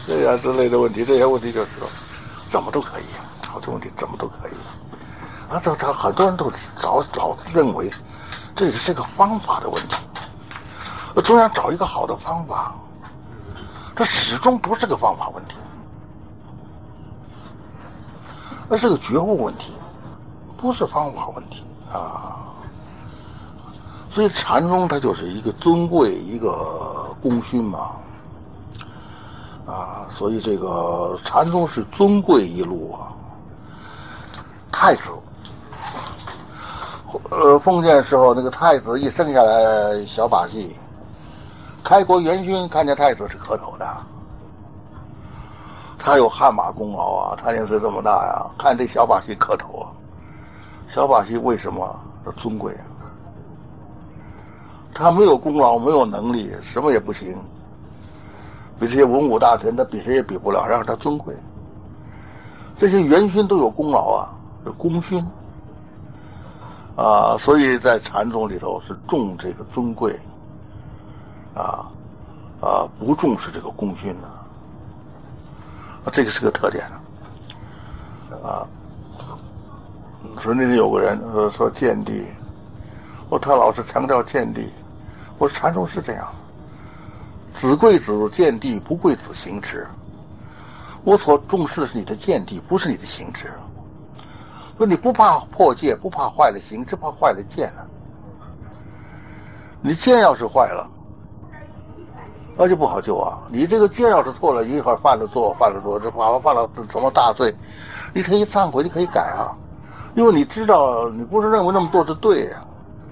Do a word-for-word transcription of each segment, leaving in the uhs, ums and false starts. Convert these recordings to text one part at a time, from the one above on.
这样之类的问题，这些问题就是说，怎么都可以，好多问题怎么都可以。啊，这他很多人都老老认为这是个方法的问题，总想找一个好的方法，这始终不是个方法问题，那是个觉悟问题，不是方法问题啊。所以禅宗它就是一个尊贵，一个功勋嘛，啊，所以这个禅宗是尊贵一路啊。太子，呃，封建时候那个太子一生下来小把戏，开国元勋看见太子是磕头的，他有汗马功劳啊，他年岁这么大呀，看这小把戏磕头啊。小把戏为什么尊贵啊？他没有功劳，没有能力，什么也不行，比这些文武大臣他比谁也比不了，然后他尊贵。这些元勋都有功劳啊，是功勋啊，所以在禅宗里头是重这个尊贵啊啊，不重视这个功勋的啊，这个是个特点啊。所以那天有个人说说见地，我他老是强调见地。我说禅宗是这样，子贵子见地，不贵子行之。我所重视的是你的见地，不是你的行之。说你不怕破戒，不怕坏了行，只怕坏了见了。你见要是坏了，那就不好救啊！你这个见要是错了，一会儿犯了错，犯了错，这犯了犯了什么大罪，你可以忏悔，你可以改啊，因为你知道你不是认为那么做的对呀、啊。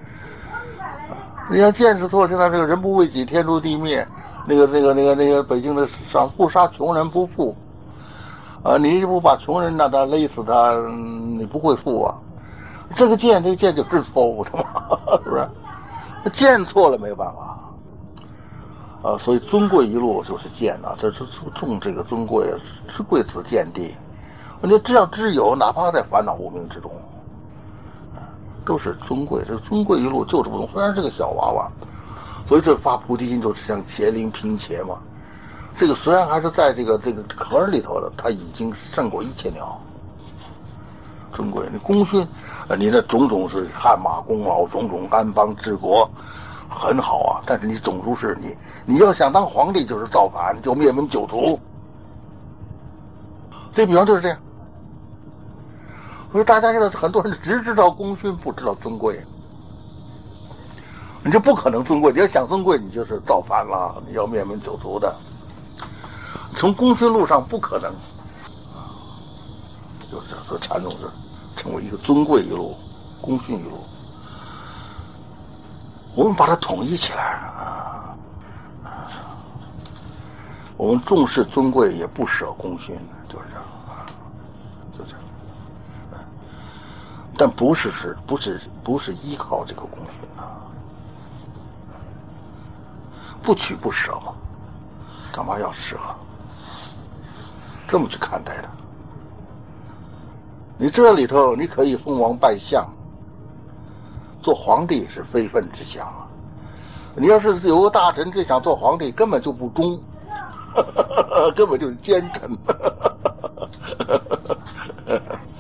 你看见是错，现在这个人不为己，天诛地灭。那个、那个、那个、那个北京的上不杀穷人不富啊！你不把穷人让他勒死他，你不会富啊！这个见，这个见就是错误的嘛，是不是？见错了没办法啊！所以尊贵一路就是见啊，这是重这个尊贵，是贵子见地。你只要知有，哪怕在烦恼无明之中。都是尊贵，这尊贵一路就是不同。虽然是个小娃娃，所以这发菩提心就是像伽灵拼伽嘛。这个虽然还是在这个这个壳里头的，它已经胜过一切鸟。尊贵，你功勋，你的种种是汗马功劳，种种安邦治国，很好啊。但是你种族是你，你要想当皇帝就是造反，就灭门九族。这比方就是这样。所以大家现在很多人只知道功勋，不知道尊贵。你就不可能尊贵，你要想尊贵，你就是造反了，你要灭门九族的。从功勋路上不可能，就是说禅宗是成为一个尊贵一路，功勋一路。我们把它统一起来啊！我们重视尊贵，也不舍功勋，就是这样。但不是是不是不是依靠这个功勋啊，不取不舍嘛，干嘛要舍？这么去看待的。你这里头你可以封王拜相，做皇帝是非分之想啊。你要是有个大臣就想做皇帝，根本就不忠，根本就是奸臣。